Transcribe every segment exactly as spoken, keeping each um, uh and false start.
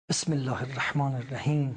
بسم الله الرحمن الرحیم.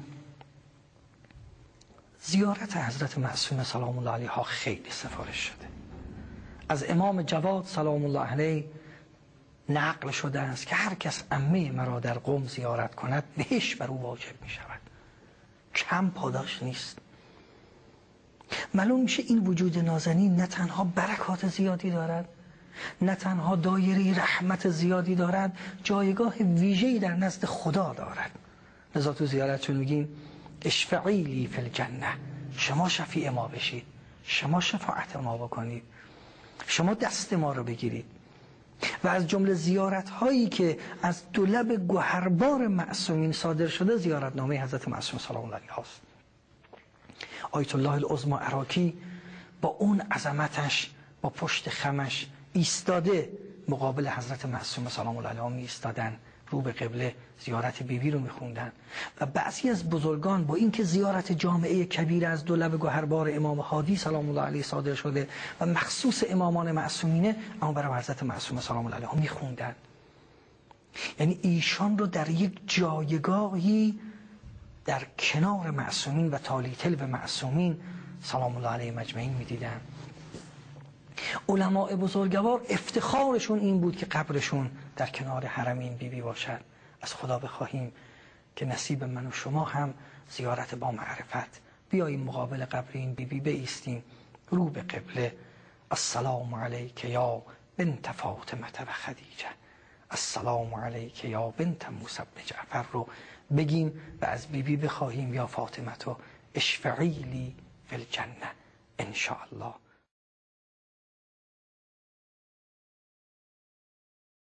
زیارت حضرت معصومه سلام الله علیها خیلی سفارش شده. از امام جواد سلام الله علیه نقل شده است که هر کس عمه مرا در قم زیارت کند بهش بر او واجب می شود. کم پاداش نیست. معلوم میشه این وجود نازنین نه تنها برکات زیادی دارد، نه تنها دایره رحمت زیادی دارد، جایگاه ویژه‌ای در نزد خدا دارد. لذا تو زیارتشون میگیم اشفعی لی فی الجنه، شما شفیع ما بشید، شما شفاعت ما بکنید، شما دست ما رو بگیرید. و از جمله زیارت هایی که از دو لب گوهربار معصومین صادر شده زیارتنامه حضرت معصومه سلام الله علیها است. آیت الله العظمی عراقی با اون عظمتش، با پشت خمش ایستاده مقابل حضرت معصومه سلام الله علیها می ایستادن، رو به قبله زیارت بیبی رو میخوندن. و بعضی از بزرگان با اینکه زیارت جامعه کبیر از دو لب گوهربار امام هادی سلام الله علیه صادر شده و مخصوص امامان معصومینه، اما برای حضرت معصومه سلام الله علیها میخوندن. یعنی ایشان رو در یک جایگاهی در کنار معصومین و تالی تلو معصومین سلام الله علیه مجمعین میدیدن. علماء بزرگوار افتخارشون این بود که قبرشون در کنار حرمین بیبی باشد. از خدا بخواهیم که نصیب من و شما هم زیارت با معرفت بیاییم مقابل قبر این بیبی بایستیم، رو به قبله. السلام علیک یا بنت فاطمه و خدیجه، السلام علیک یا بنت موسی بن جعفر رو بگیم و از بیبی بخواهیم یا فاطمه تو اشفعی لی فی الجنه ان شاء الله.